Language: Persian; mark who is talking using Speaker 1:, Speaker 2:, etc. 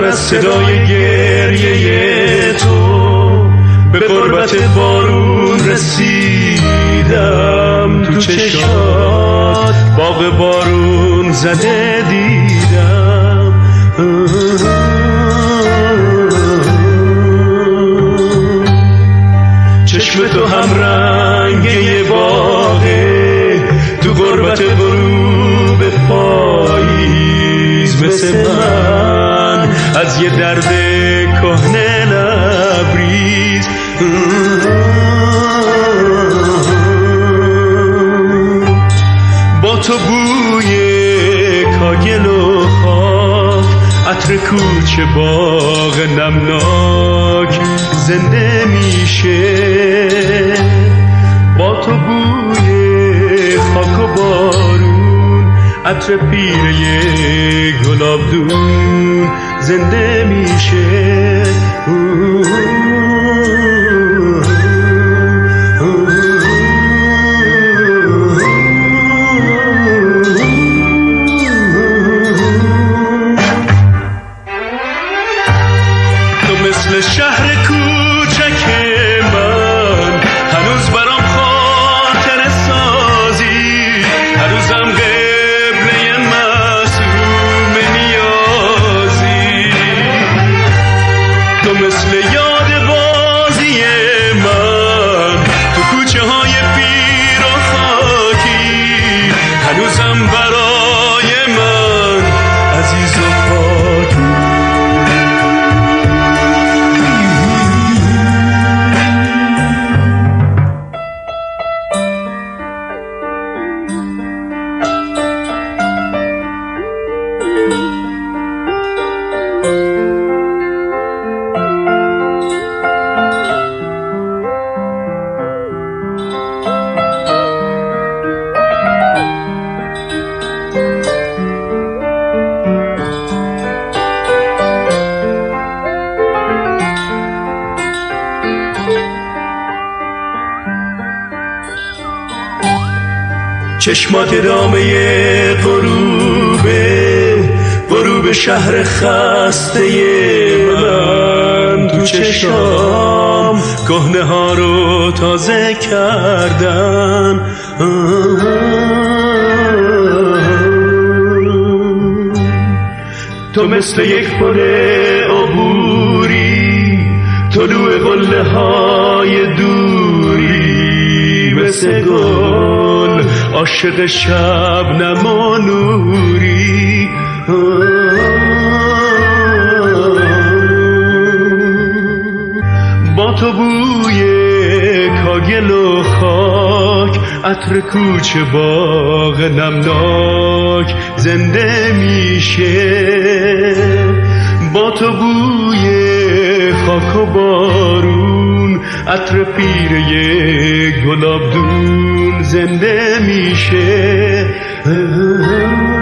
Speaker 1: من از صدای گریه تو به قربت بارون رسیدم، تو چشات باغ بارون زده دیدم. چشم تو هم رنگه باغه، تو قربت غروب پاییز مثل من از یه درد کهنه لبریز. با تو بوی کاگل و خاک، عطر کوچه باغ نمناک زنده میشه. با تو بوی خاک و بارون، عطر پیره گلابدون زنده میشه. مثل شهر کوچک من هنوز برام خاطره سازی، هنوزم قبله معصوم نیازی. تو مثل یاد بازی من تو کوچه های پیر و خاکی، هنوزم برای من عزیز و پاکی. چشمات ادامه غروب شهر خسته من، تو چشام کهنه ها رو تازه کردن. تو مثل یک پل عبوری، طلوع قله های دوری، مثل گل عاشق شبنم و نوری. با تو بوی کاگل و خاک، عطر کوچه باغ نمناک زنده میشه. با تو بوی خاک و بارون، عطر پیره گلابدون زنده میشه.